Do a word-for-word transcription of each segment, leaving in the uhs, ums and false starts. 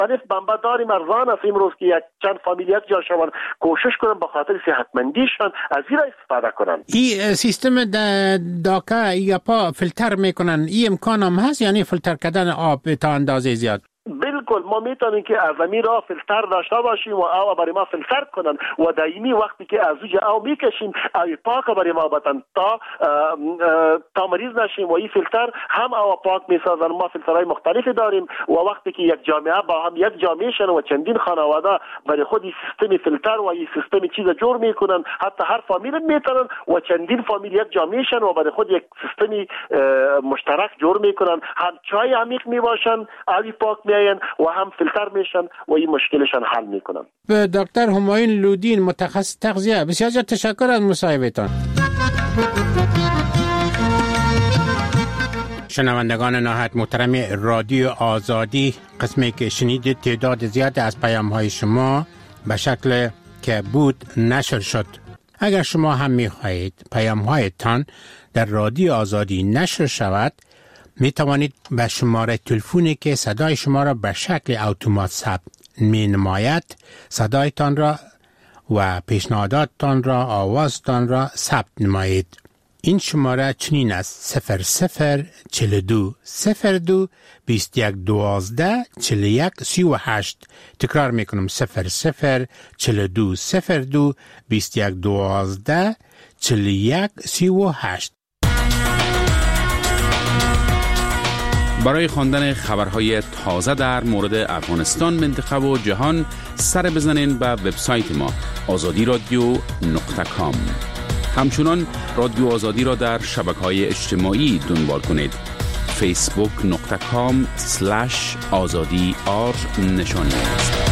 مختلف بنبه داریم، ارزان است امروز که یک چند فامیل یک جا شوند، کوشش کنن به خاطر صحتمندیشان از این را استفاده کنن. این سیستم داکا یا پا فیلتر میکنن، این امکان هم هست یعنی فیلتر کردن آب تا اندازه زیاد؟ بالکل ما میتونیم که از امیر را فیلتر داشته باشیم و او برای ما فیلتر کنن و دائمی وقتی که از اوج او میکشیم او پاک برای ما بتن تا تا مریض نشیم و این فیلتر هم او پاک میسازن. ما فیلترهای مختلفی داریم و وقتی که یک جامعه با هم یک جامعه شن و چندین خانواده برای خود این سیستم فیلتر و این سیستم چیز جور میکنن، حتی هر فامیل میتونن و چندین فامیل یک جامعه شن و برای خود یک سیستم مشترک جور میکنن، هم چای عمیق میباشن او پاک میاین و هم فیلتر میشن و این مشکلشان حل میکنن. به دکتر همایون لودین متخصص تغذیه بسیار تشکر از مصاحبهتان. شنوندگان نهایت محترم رادیو آزادی، قسمی که شنیدید تعداد زیاد از پیام‌های شما به شکل که بود نشر شد. اگر شما هم می‌خواهید پیام‌هایتان در رادیو آزادی نشر شود، می توانید به شماره تلفنی که صدای شما را به شکل اتومات ثبت می نماید صدایتان را و پیشنهاداتتان را، آوازتان را ثبت نمایید. این شماره چنین است: صفر صفر چهل دو صفر دو بیست یک دوازده چهل یک سی و هشت. تکرار می کنم: صفر صفر چهل دو صفر دو بیست یک دوازده چهل یک سی و هشت. برای خواندن خبرهای تازه در مورد افغانستان، منطقه و جهان سر بزنین به وبسایت ما آزادی رادیو نقطه کام. همچنان رادیو آزادی را در شبکه‌های اجتماعی دنبال کنید: فیسبوک نقطه کام سلش آزادی آر نشانی است.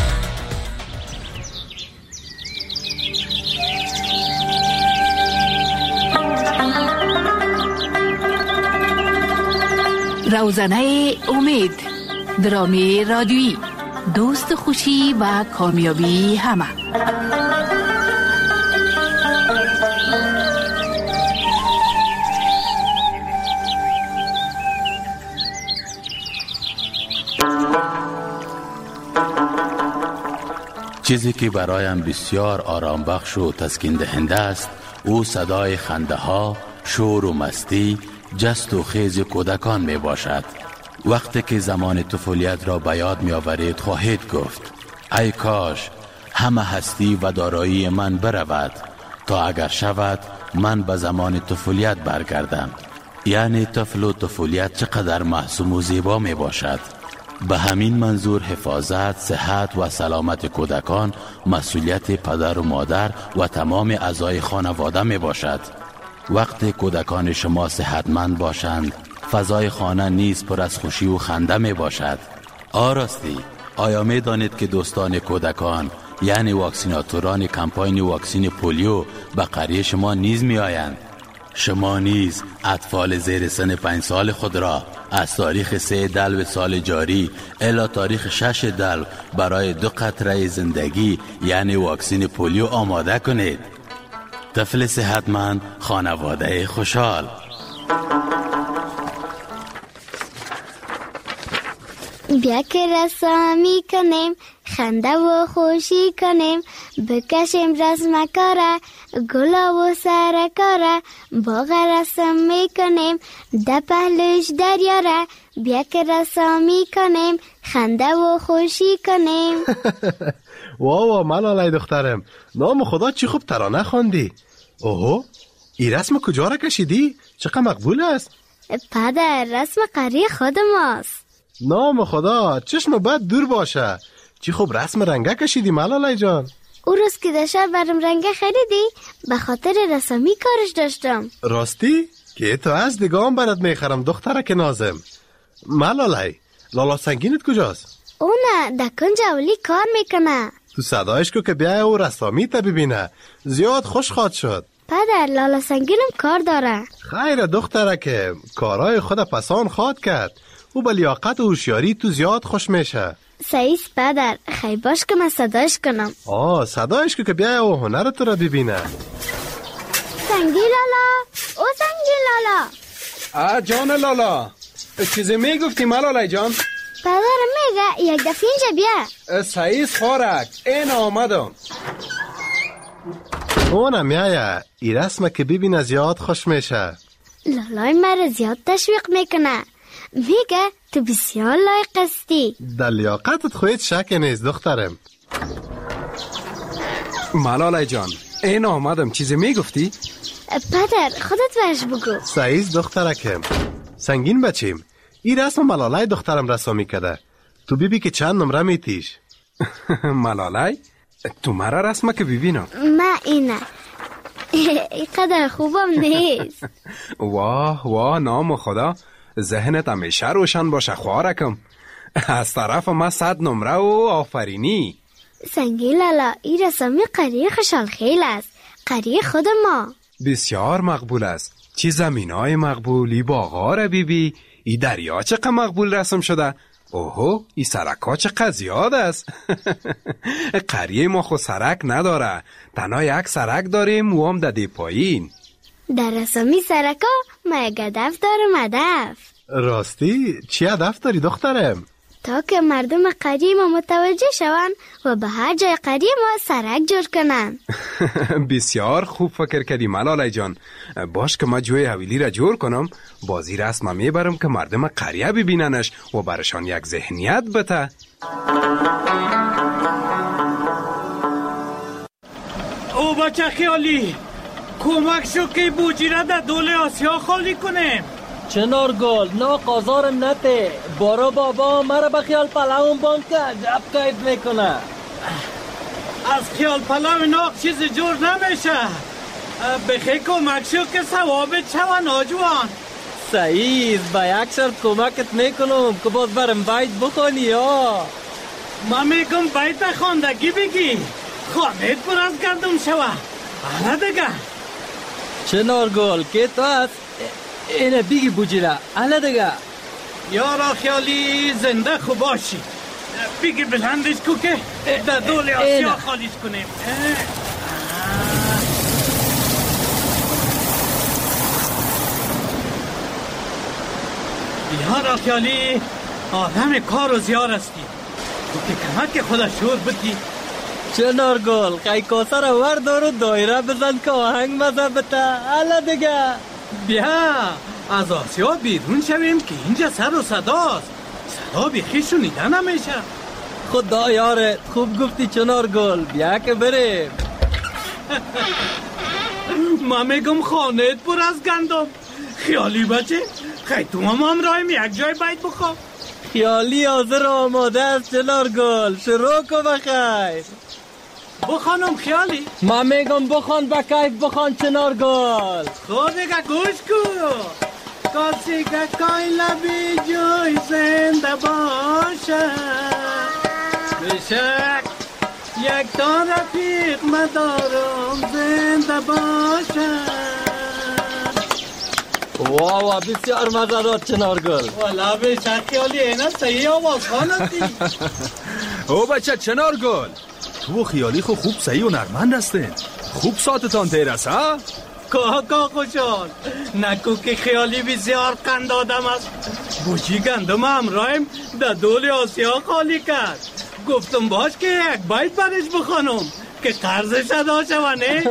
روزنه امید، درامی رادیویی، دوست خوشی و کامیابی همه. چیزی که برایم بسیار آرام بخش و تسکین دهنده است، او صدای خنده ها، شور و مستی، جست و خیز کودکان می باشد. وقتی که زمان طفولیت را به یاد می آورید خواهید گفت: ای کاش همه هستی و دارایی من برود تا اگر شود من به زمان طفولیت برگردم. یعنی طفل و طفولیت چقدر معصوم و زیبا می باشد. به همین منظور حفاظت، صحت و سلامت کودکان مسئولیت پدر و مادر و تمام اعضای خانواده می باشد. وقتی کودکان شما صحتمند باشند، فضای خانه نیز پر از خوشی و خنده می باشد. آراستی، آیا می دانید که دوستان کودکان یعنی واکسیناتوران کمپاین واکسین پولیو به قریه شما نیز می آیند؟ شما نیز اطفال زیر سن پنج سال خود را از تاریخ سه دلو سال جاری الی تاریخ شش دلو برای دو قطره زندگی یعنی واکسین پولیو آماده کنید. طفل صحتمند، خانواده خوشحال. بیا که رسامی کنیم، خنده و خوشی کنیم، بکشیم رسم کاره، گلا و سرکاره، باغ رسم میکنیم، ده پهلوش دریاره. بیا که رسامی کنیم، خنده و خوشی کنیم. واو ملالای دخترم، نام خدا چی خوب ترانه خواندی. اوهو، این رسم کجا را کشیدی؟ چقدر مقبول است. پدر، رسم قریه خود ماست. نام خدا، چشم بد دور باشه. چی خوب رسم رنگه کشیدی ملالای جان. او روز که داشت برم رنگه خریدی، به خاطر رسمی کارش داشتم. راستی؟ که تو از دیگام برات میخرم دخترک نازم. ملالای، لالا سنگینت کجاست؟ او نه، دکان جولی کار میکنه. تو صدایش کو که بیای او رسامی تا ببینه، زیاد خوش خواد شد. پدر، لالا سنگینم کار داره. خیر دخترک، کارهای خود پسان خواد کرد. او با لیاقت و هوشیاری تو زیاد خوش میشه. سعیس پدر، خیلی باش که من صدایش کنم. آه صدایش که بیای او هنر تو را ببینه. سنگی لالا، او سنگی لالا. آه جان لالا، چیزی میگفتی ملالای جان؟ پدر میگه یک دفعه اینجا بیا. سعید خارک این آمدم. اونم میایه ای رسمه که ببینه زیاد خوش میشه. لالای مرا زیاد تشویق میکنه، میگه تو بسیار لایق هستی. در لیاقتت خودت شک نیست دخترم. ملالای جان این آمدم، چیزی میگفتی؟ پدر خودت برش بگو. سعید دخترکم سنگین بچیم، این رسم ملالای دخترم رسامی کرده. تو بیبی که چند نمره میتیش. ملالای؟ تو مرا رسمه که ببینم. ما اینه اینقدر خوبم نیست. واه واه نام خدا، ذهنت همیشه روشن باشه خوارکم. از طرف ما صد نمره و آفرینی. سنگین لالا این رسامی قریه خوشحال خیل است، قریه خود ما. بسیار مقبول است. چی زمین های مقبولی باغا را بیبی، ای دریا چقدر مقبول رسم شده. اوهو ای سرکا چقدر زیاد است. قریه ما خود سرک نداره، تنها یک سرک داریم و هم داده پایین. در رسامی سرکا ما یک هدف دارم. هدف راستی چی هدف داری دخترم؟ تا که مردم قریه ما متوجه شوند و به هر جای قریه ما سرک جور کنن. بسیار خوب فکر کردی ملالای جان. باش که ما جوی حویلی را جور کنم، بازی رسم میبرم که مردم قریه ببیننش و برشان یک ذهنیت بده. او بچه خیالی کمک شو که بوجی را در دول آسیا خالی کنیم. چنارگل نا قازارم نته بارا بابا مرا به خیال پلاون باند که عجب کیف میکنه. از خیال پلاو ناق چیز جور نمیشه. بخی کمک شو که ثوابت شوه ناجوان. سعید با یک شرط کمکت میکنم که باز برم بیت بخونی یا ما میگم بیت خواندگی بگی، خانت پر از گندم شوه. حالا دیگه چنارگل که تو هست اینه بیگی بوجیره. حالا دیگه یارا خیالی زنده خوب باشی، بگی بلندش کو که در دول آسیا خالیش کنیم. یارا خیالی آدم کار و زیار هستی، تو که کمک خدا شور بودی. چنارگل خیلی کاسه را وردار و دایره بزن که آهنگ مزه بته. حالا دیگه بیا از آسیا بیرون شویم که اینجا سر و صداست، صدا بیخی شنیده نمیشه. خدا یارت خوب گفتی چنارگل، بیا که بریم. ما میگم خانت پر از گندم. خیالی بچه خیلی تو هم هم رایم یک جای بیت بخواب. خیالی حاضر آماده است چنارگل، شروع کن بخیر. بخوانم خیالی؟ ما میگم بخوان با کیف بخوان چنارگل. خود دیگه گوش کو. کاسی که کای لبی جوی زنده باشه، بشک یک تا رفیق مدارم زنده باشه. واو بسیار مزه داد چنارگل. والا بشک خیالی اینا صحیح آواز خوانستی. او بچه چنارگل تو خیالی خو خوب صحیح و نرمند هستین، خوب ساعتتان تیرست ها؟ کاکا خوشحال نکو که خیالی بسیار قند آدم است. بوچی گندم همراهیم در دول آسیا خالی کرد. گفتم باش که یک بیت برش بخوانم که قرضش ادا شونه.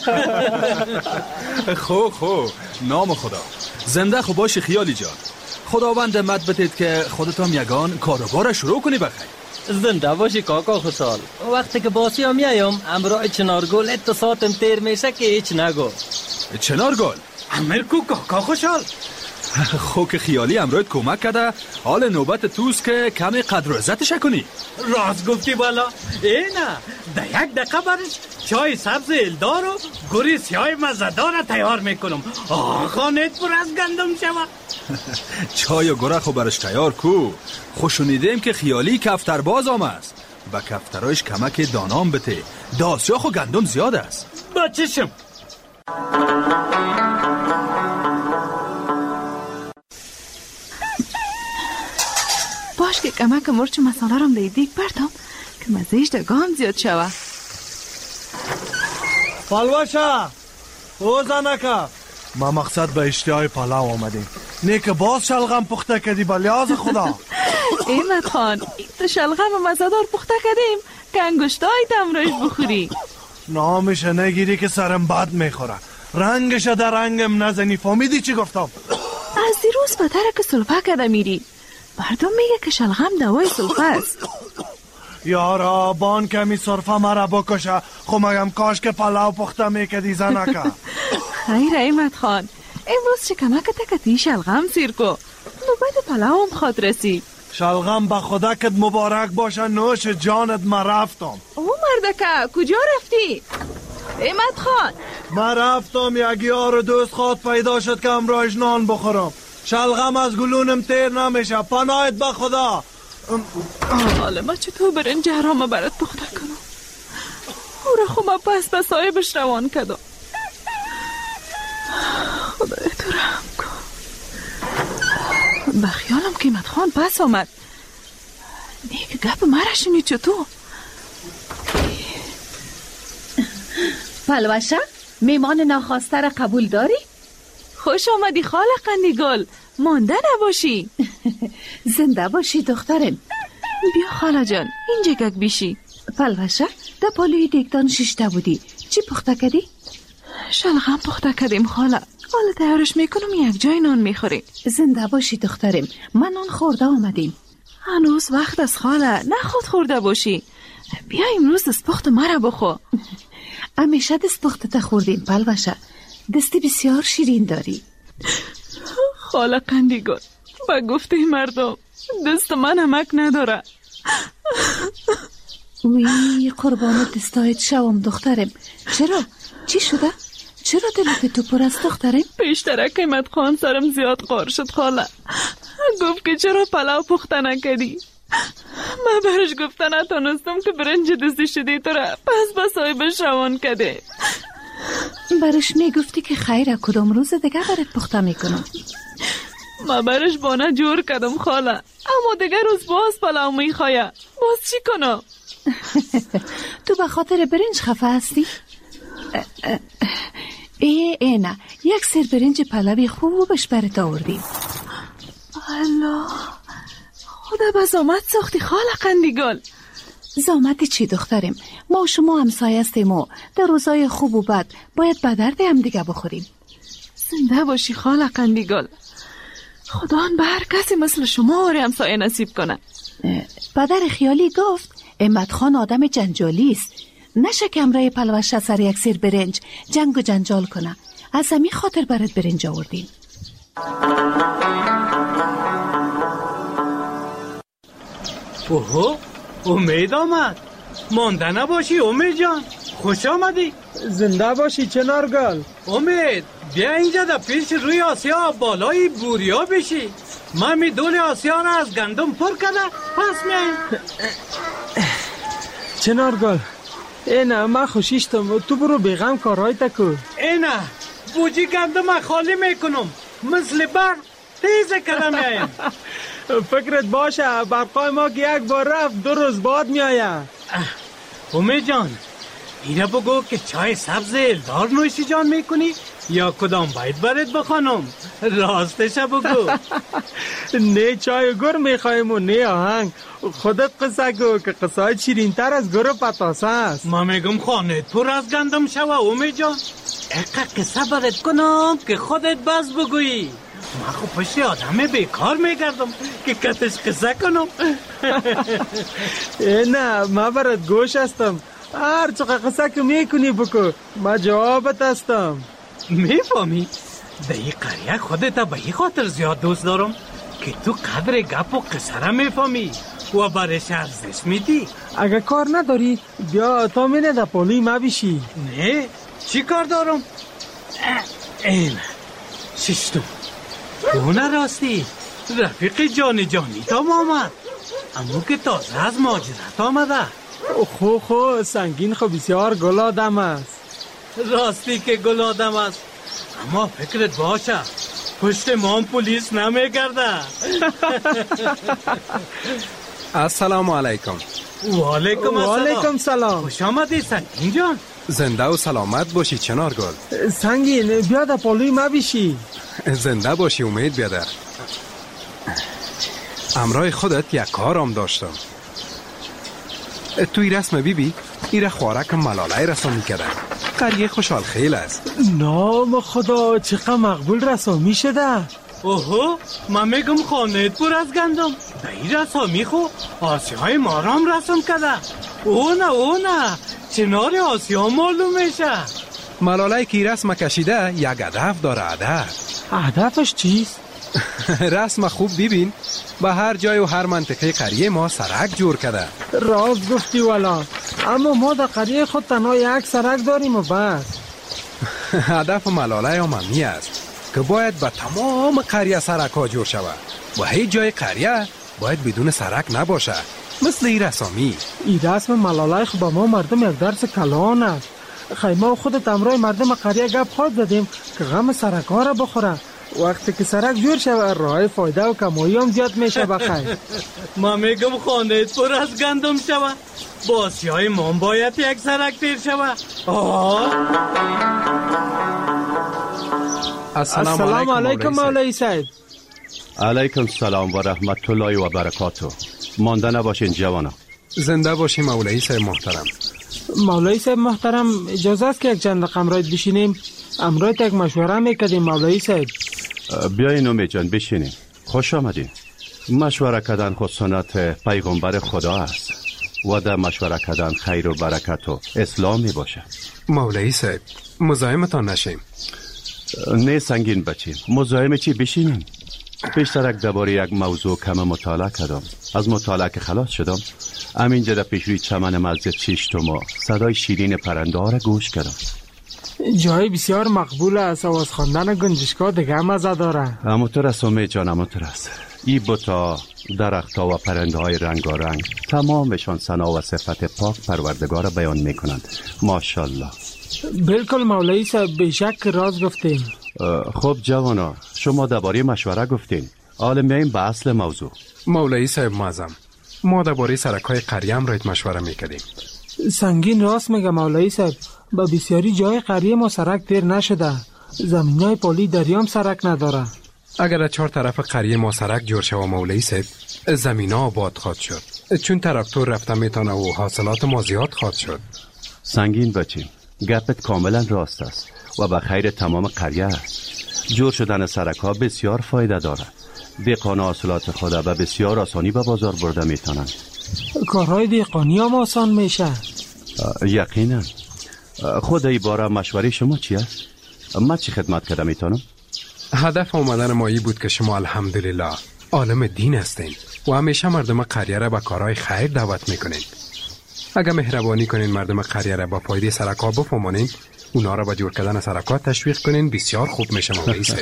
خو خو نام خدا زنده خو باشی خیالی جان. خداوند مد بتید که خودتان یگان کاروبار شروع کنی بخیر. زنده باشی کاکا خوشحال. وقتی که باسی هم میایم امرای چنارگل اتصاتم تیر میشه که هیچ نگو. چنارگل امر کو کاکا خوشحال. خو که خیالی امروز کمک کرده، حال نوبت توست که کمی قدر و عزتش کنی. راست گفتی بالا. اینا در یک دقیقه برش چای سبز الدار و گوری سیاه مزدار تیار میکنم. آخانت پر از گندم شوه. چای و گره خو برش تیار کو. خوشونیدیم که خیالی کفتر باز آم است، با کفترایش کمک دانام بته. داسیا خو گندم زیاد است. با چشم. باش که کمک مرچ مساله رم دیدیک بردم که مزهش دگام زیاد شوه. پلوشه او زنکه ما مقصد به اشتیای پلاو آمدیم، نه که باز شلغم پخته کردی به لیاز خدا. احمد خان تو شلغم مزدار پخته کردیم که انگشتای تمرایش بخوری. نامش نگیری که سرم بد میخوره. رنگش در رنگم نزنی. فهمیدی چی گفتم؟ از دیروز بتره که سلفه کده میری. مردم میگه که شلغم دوای سلفه است. یارا بان کمی سرفه مرا بکشه. خو مگم کاش که پلاو پخته میکدی زنکه. خیر احمد خان امروز چه کمک تکتی شلغم سیر کو. نوبت پلاوم خواد رسید. شلغم به خدا کت مبارک باشه. نوش جانت ما رفتم. او مردکه کجا رفتی؟ احمد خان ما رفتم یک یار دوست خواد پیدا شد که امروز نان بخورم. شلغم از گلونم تیر نمیشه. پناهت به خدا. حالا ما چطور برنج حرام برات پخته کنم؟ او را خوب پس به صاحبش روان کدم. خدای تو رحم کن. به خیالم که احمد خان پس آمد. نیک گپ مرا شنی چطور؟ پلوشه میمان ناخواسته را قبول داری؟ خوش آمدی خاله قندیگل. مانده نباشی. زنده باشی دخترم. بیا خاله جان اینجا گک بیشی. پلوشه در پالوی دیگدان ششته بودی. چی پخته کردی؟ شلغم پخته کردیم خاله. حالا تیارش میکنم یک جای نان میخوریم. زنده باشی دخترم. من نان خورده آمدیم. هنوز وقت از خاله. نه خود خورده باشی. بیا امروز دست پخت مرا بخو. همیشه دست پخت خوردیم پلوشه. دستی بسیار شیرین داری. خاله قندیگل با گفته مردم دست من همک نداره. وی قربان دستایت شوم دخترم. چرا؟ چی شده؟ چرا دلت تو پر است دخترم؟ پیشترک احمد خان سرم زیاد قار شد خاله. گفت که چرا پلاو پخته نکردی. من برش گفته نتانستم که برنج دستی شدی تو را پس با صاحبش روان کده. برش میگفتی که خیره کدام روز دیگه برات پخته میکنم. من برش بانه جور کردم خاله. اما دیگه روز باز پلاو میخواه. باز چی کنم؟ تو به خاطر برنج خفه هستی؟ ای ای نه یک سر برنج پلاوی خوبش برات آوردیم. الله خدا به زامت ساختی خاله قندیگل. زامت چی دخترم؟ ما شما همسایه هستیم و در روزای خوب و بد باید به درد هم دیگه بخوریم. زنده باشی خاله قندیگل. خدا به هر کسی مثل شما آره همسایه نصیب کنه. پدر خیالی گفت احمد خان آدم جنجالی است. نشه که امرای پلوشه سر یک سیر برنج جنگ و جنجال کنه. از همین خاطر برات برنج آوردیم. اوهو امید آمد. مانده نباشی امید جان. خوش آمدی. زنده باشی چنارگل. امید بیا اینجا در پیش روی آسیا بالای بوریا بشی. من می دول آسیا را از گندم پر کرده پس میاییم. چنارگل اینا من خوشیشتم. تو برو بیغم کارهای تکو. اینا بوجی گندم خالی میکنم مثل برق تیز کده میاییم. فکرت باشه برقای ما که یک بار رفت دو روز بعد میایم. امید جان اینا بگو که چای سبز الدار نوشی جان میکنی یا کدام باید برات بخوانم؟ راستش بگو. نه چای گر میخوایم و نه آهنگ. خودت قصه گو که قصه های شیرین تر از گر و پتاسه است. ما میگم خانت پر از گندم شوه امید جان. اقا قصه برات کنم که خودت باز بگویی. ما خب پشت آدم بیکار میگردم که کتش قصه کنم. نه من برات گوش هستم. هر چقدر قصه که میکنی بکو من جوابت هستم. میفهمی؟ در این قریه خودت به این خاطر زیاد دوست دارم که تو قدر گپ و قصه را میفهمی و برش ارزش میدی. اگه کار نداری بیا تا منه در پالوی ما بشی. نه چی کار دارم؟ این ششتم اونه راستی رفیق جانی جانی تام آمد. اما که تازه از ماجرت آمده. خو خو سنگین خو بسیار گل آدم است. راستی که گل آدم است اما فکرت باشه پشت ما پلیس نمیگرده. السلام علیکم. و علیکم السلام. سلام. خوش آمدی سنگین جان. زنده و سلامت باشی چنارگل. سنگین بیا در پالوی ما بشی. زنده باشی امید بیادر. امرای خودت یک کارم داشتم. توی رسم بی بی ایره خوارک ملالای رسامی کردن. قریه خوشحال خیل است. نام خدا چقدر مقبول رسامی شده. اوهو من میگم خانه پر از گندم به این رسامی خو آسیای مارام رسم کرده. او نه او نه چنار آسیا معلوم میشه. ملالای که رسم کشیده یک هدف داره. هدف هدفش چیست؟ رسم خوب ببین به هر جای و هر منطقه قریه ما سرک جور کرده. راست گفتی والا، اما ما در قریه خود تنها یک سرک داریم و بس. هدف ملالای هم همی است که باید به تمام قریه سرک ها جور شود و هیچ جای قریه باید بدون سرک نباشه، مثل این رسامی. این رسم ملالای خود با ما مردم یک درس کلان است. خیمه و خودت امرای مردم قریه گپ خود زدیم که غم سرک ها را بخوره. وقتی که سرک جور شود راه فایده و کمایی هم زیاد میشه. بخیر ما میگم خانه پر از گندم شود، با آسیای ما باید یک سرک تیر شود. السلام, السلام علیکم مولای صاحب. علیکم سلام و رحمت الله و برکاته. مانده نباشین جوانا. زنده باشین مولای صاحب محترم. مولای صاحب محترم اجازه است که یک چند دقیقه امرایت بشینیم؟ امرایت یک مشوره میکردیم مولای صاحب. بیاین امی جان بشینیم. خوش آمدین. مشوره کردن خود سنت پیغمبر خدا است و در مشوره کردن خیر و برکت و اسلام می باشه. مولای صاحب مزاحمتان نشیم. نه سنگین بچیم، مزاحم چی؟ بشینیم. پیشترک درباره یک موضوع کم مطالعه کردم. از مطالعه که خلاص شدم همینجا در پیش روی چمن مسجد چشتما صدای شیرین پرنده ها را گوش کردم. جای بسیار مقبول است. آواز خواندن گنجشکا دیگه مزه داره. همونطور است امی جان، همونطور است. ای بوتا، درختها و پرنده های رنگارنگ تمامشان ثنا و صفت پاک پروردگار بیان میکنند. ماشاءالله. بالکل مولای صاحب، بیشک راز گفتین. خب جوانا، شما درباره مشوره گفتین، حالا میایم به اصل موضوع. مولای صاحب معظم، ما درباره سرک‌های قریه امرایت مشوره میکردیم. سنگین راست میگه مولای صاحب. با بسیاری جای قریه ما سرک تیر نشده. زمینای پلی دریام سرک نداره. اگر چهار طرف قریه ما سرک جور شود مولای صاحب، زمینا آباد خواهد شد، چون تراکتور رفته میتونه و حاصلات ما زیاد خواهد شد. سنگین بچیم، گپت کاملا راست است و به خیر تمام قریه است. جور شدن سرک ها بسیار فایده دارد. دهقان حاصلات خود به بسیار آسانی به بازار برده میتونند. کارهای دهقانی هم آسان میشه. یقینا. خود ای باره مشوره شما چی است؟ من چی خدمت کردم میتونم؟ هدف آمدن ما ای بود که شما الحمدلله عالم دین هستین و همیشه مردم قریه را به کارهای خیر دعوت میکنین. اگر مهربانی کنین مردم قریه را با فایده سرکا بفهمانین، اونا را به جور کردن سرکا تشویق کنین، بسیار خوب میشه مولای صاحب.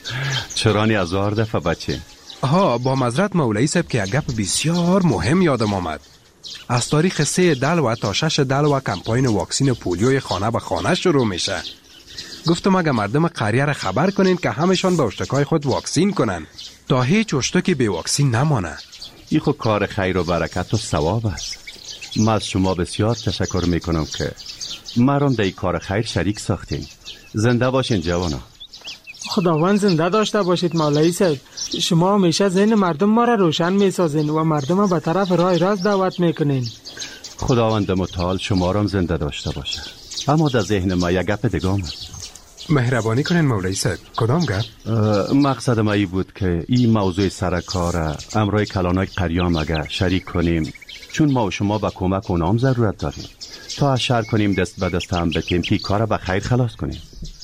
چرانی هزار دفعه بچه. ها با معذرت مولای صاحب که یک گپ بسیار مهم یادم آمد. از تاریخ سه دل و تا شش دل و کمپاین واکسین پولیوی خانه به خانه شروع میشه. گفتم اگه مردم قریه را خبر کنین که همشان به اشتکای خود واکسین کنن تا هیچ اشتکی بی واکسین نمانه. این خود کار خیر و برکت و ثواب است. من از شما بسیار تشکر میکنم که مرام در این کار خیر شریک ساختین. زنده باشین جوانا. خداوند زنده داشته باشید مولای صاحب. شما همیشه ذهن مردم ما را روشن میسازین و مردم به طرف راه راست دعوت میکنین. خداوند متعال شما را زنده داشته باشه. اما در ذهن ما یک گپ دیگه آمد. مهربانی کنین مولای صاحب. کدام گپ؟ مقصد ما ای بود که این موضوع سرکار را امرای کلانای قریام اگر شریک کنیم، چون ما و شما به کمک اونام ضرورت داریم، تا اشار کنیم دست به دست هم بتیم که کار به خیر خلاص کنیم.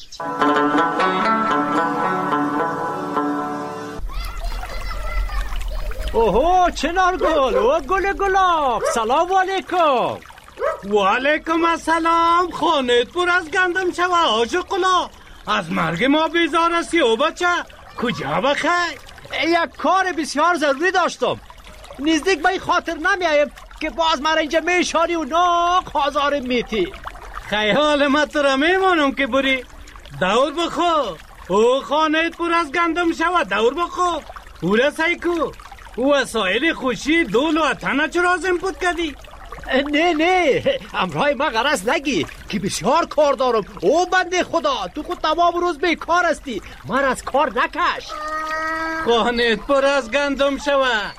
اوهو چنارگل و گل گلاب، سلام علیکم. و علیکم السلام. خانت پر از گندم شوه آج قلا. از مرگ ما بیزار هستی او بچه، کجا بخیر؟ یک کار بسیار ضروری داشتم. نزدیک به خاطر نمیایم که باز مرا اینجا میشانی و ناک آزار میتی. خیال من تو را میمانم که بری دور بخو. او خانت پر از گندم شوه دور بخو. او را سیکو وسایل خوشی دول و تنه چرا زنپود کردی؟ نه نه امرای ما غرض نگی که بسیار کار دارم. او بنده خدا تو خود تمام روز بیکار هستی، من از کار نکش. خانت پر از گندم شوه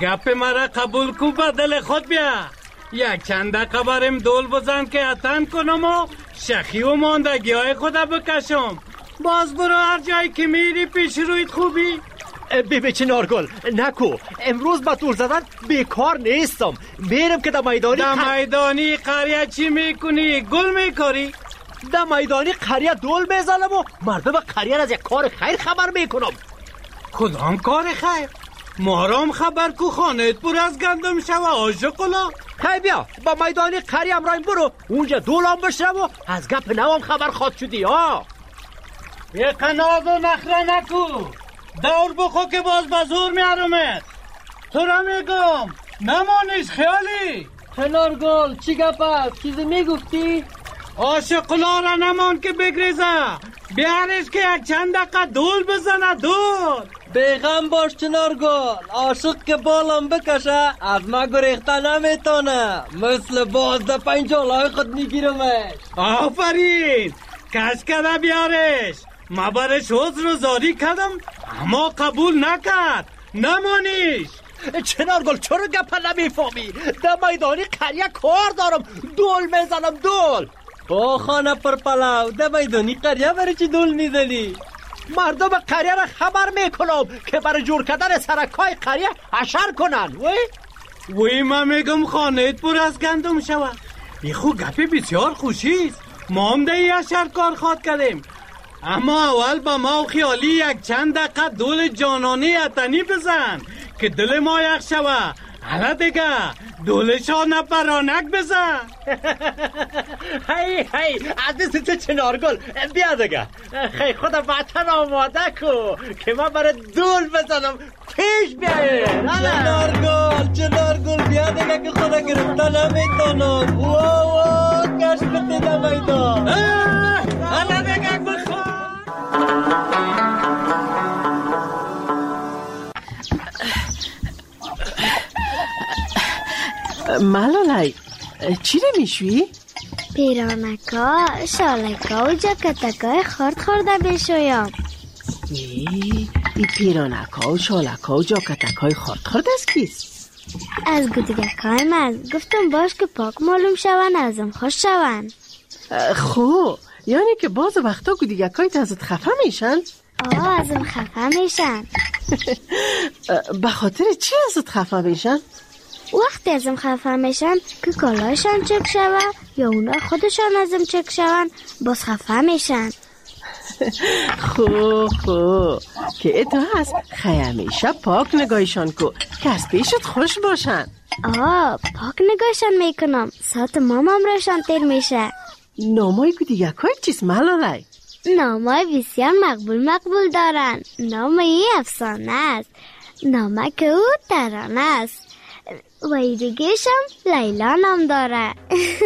گپ مرا قبول کو به دل خود بیا. یک چند دقیقه بریم دول بزن که اتن کنم و شخی و ماندگی های خدا بکشم. باز برو هر جایی که میری پیش رویت خوبی. بیبی چنارگل نکو، امروز با دور زدن بیکار نیستم. میرم که در میدانی در میدانی قریه چی میکنی؟ گل میکاری؟ در میدانی قریه دول میزنم و مردم قریه از یک کار خیر خبر میکنم. کدام کار خیر؟ مارام خبر کو خانهت پر از گندم شوه آشقلا. خیلی بیا با میدانی قریه امرایم برو، اونجا دولام بشرم و از گپ نوام خبر خواد شدی ها. یک قناز و نخره نکو، دور بخو که باز بزور میارمت. تو را میگم نمانیش خیالی. کنارگل چی گپ است؟ چیزی میگفتی؟ آشقلا را نمان که بگریزه، بیارش که یک چند دقیقه دول بزنه. دول بیغم باش چنارگل، عاشق که بالام بکشه از ما گریخته نمیتونه. مثل باز ده پنجالای خود میگیرمش. آفرین، کش کده بیارش. ما برش حضر و زاری کردم اما قبول نکرد. نمانیش. چنارگل چرا گپ نمیفهمی؟ در میدانی قریه کار دارم، دول میزنم. دول او خانه پر پلاو، در میدانی قریه برای چی دول میزنی؟ مردم قریه را خبر میکنم که برای جور کردن سرکای قریه اشر کنن. وی وی ما میگم خانهت پر از گندم شوه. ای خو گپی بسیار خوشیست. ما هم ده ای اشر کار خواد کردیم، اما اول با ما و خیالی یک چند دقیقه دول جانانی اتنی بزن که دل ما یک شوه. حالا دیگه دولشان پرانک بزن. هی هی عزیز تو چنارگل بیا دیگه. خیلی خود وطن آماده کو که من برای دول بزنم. پیش بیایی چنارگل چنارگل بیا دیگه که خدا گرفته نمیتونم. واو واو کش بتیده میدان. حالا دیگه بخواه. ملالای چی نمیشوی؟ پیرانکا، شالکا و جاکتکای خورد خورده بشویم. ای ای پیرانکا و شالکا و جاکتکای خورد خورد از کیست؟ از گودگکای من. گفتم باش که پاک معلوم شون ازم خوش شون. خو یعنی که باز وقتا گودگکای ازت خفه میشن؟ آه ازم خفه میشن. به خاطر چی ازت خفه میشن؟ وقتی ازم خفه میشن که کالایشان چک شوه یا اونا خودشان ازم چک شون باز خفه میشن. خو خو که اتو هست خیلی همیشه پاک نگاهشان کو که از پیشت خوش باشن. آه پاک نگاهشان میکنم ساعت مامام راشان تیر میشه. نامای گودی یکای چیست ملالای؟ نامای بسیار مقبول مقبول دارن. نامای افسانه است، نامک او ترانه است و ایدگیشم لیلا نام داره.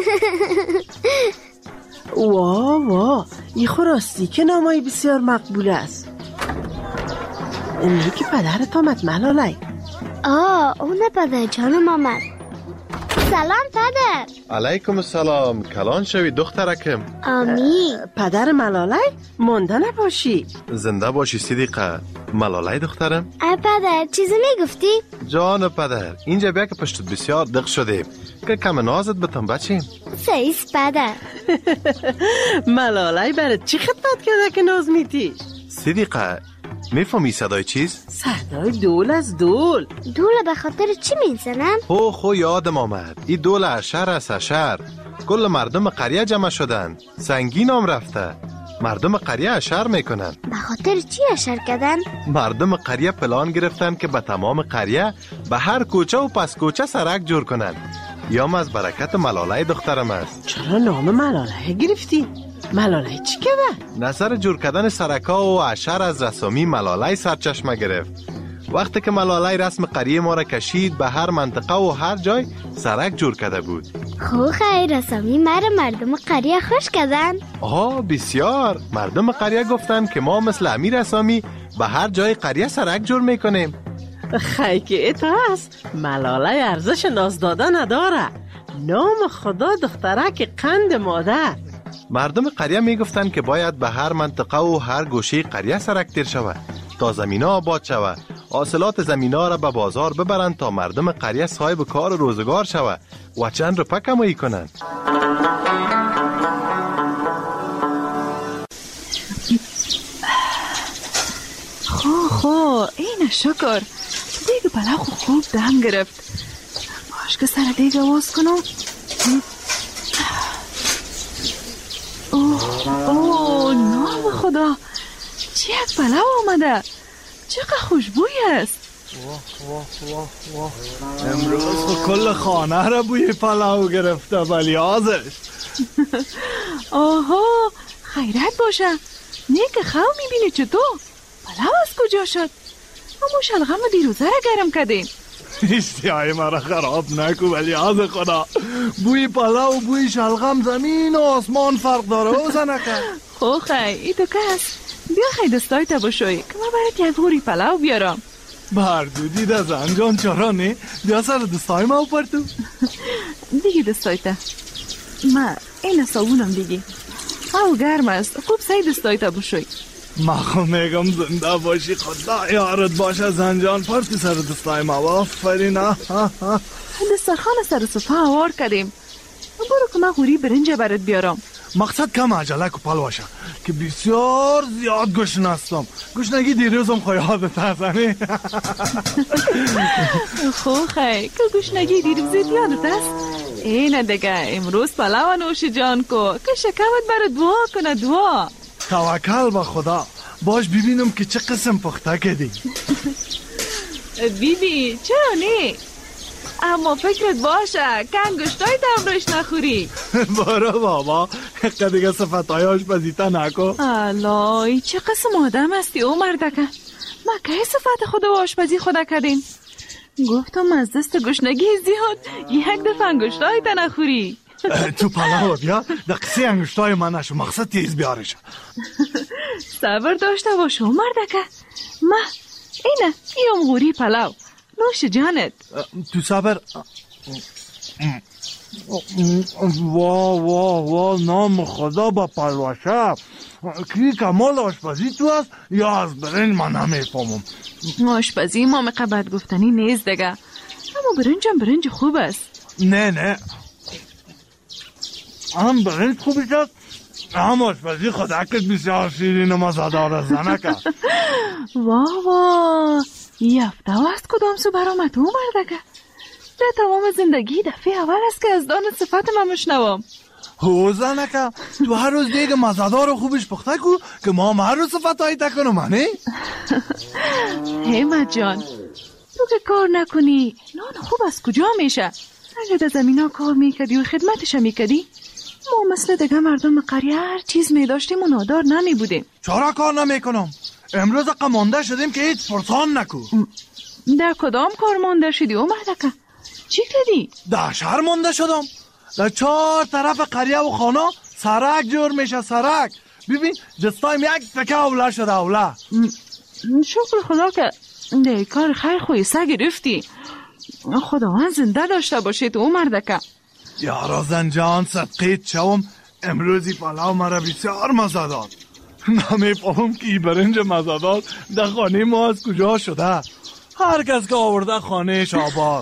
وا وا ای خوراستی که نامای بسیار مقبول است. اینه که پدرت آمد ملالای؟ آه اونه پدر جانم آمد. سلام پدر. علیکم السلام، کلان شوی دخترکم. آمین. پدر ملالای مونده نباشی. زنده باشی صدیقه. ملالای دخترم. ای پدر چیزی میگفتی؟ جان پدر اینجا بیا که پشتت بسیار دق شده که کم نازت بتم بچیم. سیست پدر. ملالای برات چی خدمت کرده که ناز میتی؟ صدیقه میفهمی صدای چیز؟ صدای دول از دول. دول به خاطر چی میزنن؟ هو خو یادم آمد، این دول اشر است. اشر کل مردم قریه جمع شدن، سنگین هم رفته. مردم قریه اشر میکنن. به خاطر چی اشر کردن؟ مردم قریه پلان گرفتن که به تمام قریه به هر کوچه و پس کوچه سرک جور کنن. یام از برکت ملالای دخترم است. چرا نام ملالای گرفتی؟ ملالای چی کرده؟ نظر جور کردن سرکا و اشر از رسامی ملالای سرچشمه گرفت. وقتی که ملالای رسم قریه ما را کشید به هر منطقه و هر جای سرک جور کرده بود. خو خیر رسامی مرا مردم قریه خوش کردن؟ آه بسیار. مردم قریه گفتن که ما مثل امیر رسامی به هر جای قریه سرک جور میکنیم. خیلی که ات هست ملالای ارزش ناز دادن نداره. نام خدا دخترک قند مادر. مردم قریه میگفتن که باید به هر منطقه و هر گوشه قریه سرک تیر شود تا زمین آباد شود حاصلات زمینا را به بازار ببرند تا مردم قریه صاحب کار و روزگار شود و چند روپه کمایی کنند. خو خو این شکر دیگه پلاو خو خوب دم گرفت. باش که سر دیگه واز کنم. اوه اوه نام خدا، چی یک پلاو آمده، چقدر خوشبوی است. واه واه واه واه امروز خو کل خانه را بوی پلاو گرفته بلیازش. آها خیرت باشه. نیک خو میبینی چطور پلاو از کجا شد؟ اما شلغم دیروزه را گرم کردیم. اشتیای مرا خراب نکو بلیاز خدا. بوی پلاو و بوی شلغم زمین و آسمان فرق داره و زنکه. خو خی ای تو کس بیا خی دستای تا بشوی که ما برات یک غوری پلاو بیارم. بردودی ده زنجان چرا نه؟ بیا سر دستای ما پرتو. دیگه دستای تا ما این صابونم دیگه او گرم است، خوب سعی دستای تا بشوی. ما خو میگم زنده باشی، خدا یارت باشه زنجان پرتی سر دستای ما. آفرین. دسترخوان سر صفحه آوار کردیم. برو که من غوری برنج برات بیارم. مقصد کم عجله که پلواشه که بسیار زیاد گشنه هستم. گشنگی دیروزم خواهیادت هستنی. خو خی که گشنگی دیروزت یادت است؟ اینه دیگه امروز پلاو نوش جان کو که شکمت برات دعا کنه. دعا توکل به خدا. باش ببینم که چه قسم پخته کردی. بیبی چرا نه؟ اما فکرت باشه که انگشتای تمرش نخوری. برو بابا که دیگه صفتای آشپزیتا نکو. الای چه قسم آدم هستی او مردکه. ما که صفت خود و آشپزی خدا کردیم. گفتم از دست گشنگی زیاد یک دفعه انگشتای تا نخوری. تو پلاو بیا دقیقی انگشتای من نشو، مقصد تیز بیارش. صبر داشته باشو مردکه. ما اینه بیام غوری پلاو نوش جانت. تو صبر. واه واه واه نام خدا با پلوشه. کی کمال آشپزی تو هست یا از برنج من نمیفهمم. آشپزی ما مقبت گفتنی نیست دیگه، اما برنجم برنج خوب است. نه نه هم برنج خوبی شد هم آشپزی خودکت بسیار شیرین و مزادار زنکه. واه واه یفته است کدام سو برامت او مردکه. در تمام زندگی دفعه اول است که از دانت صفت من مشنوام. هو زنکه تو هر روز دیگه مزادار خوبش پخته کو که ما هم هر روز صفت هایی تکنو منی. همت جان تو که کار نکنی نان خوب از کجا میشه؟ اگه در زمین ها کار میکردی و خدمتش میکردی ما مثل دیگه مردم قریه هر چیز میداشتیم و نادار نمی بودیم. چرا کار نمیکنم؟ امروز اقا مانده شدیم که هیچ پرسان نکو. در کدام کار مانده شدی او مردکه؟ چی کردی؟ در شهر مانده شدم. در چهار طرف قریه و خانه سرک جور میشه سرک. ببین جستایم یک تکه اوله شده اوله. شکر خدا که در کار خیر خوی سه گرفتی. خداوند زنده داشته باشید او مردکه. یارا زنجان صدقیت شوم امروزی پلاو مرا بسیار مزه داد. نمیفهم که ای برنج مزه داد در خانه ما از کجا شده. هر کس که آورده خانهش آباد.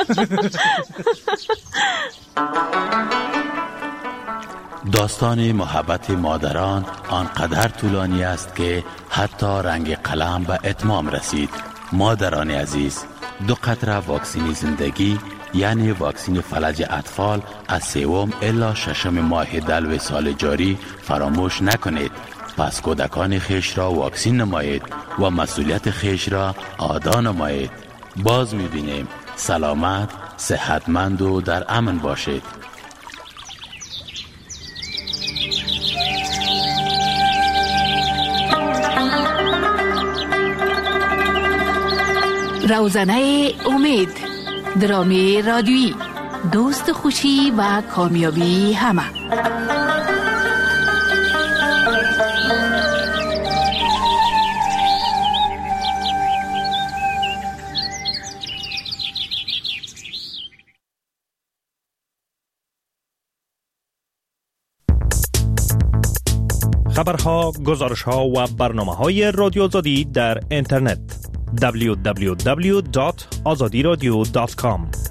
داستان محبت مادران آنقدر طولانی است که حتی رنگ قلم به اتمام رسید. مادران عزیز، دو قطره واکسین زندگی یعنی واکسین فلج اطفال از سوم الا ششم ماه دلو سال جاری فراموش نکنید. پس کودکان خیش را واکسین نمایید و مسئولیت خیش را ادا نمایید. باز می‌بینیم سلامت، صحتمند و در امن باشید. روزنه امید، درامی رادیویی، دوست خوشی و کامیابی همه. خبرها، گزارشها و برنامه‌های رادیو آزادی در اینترنت دبلیو دبلیو دبلیو دات آزادی رادیو دات کام.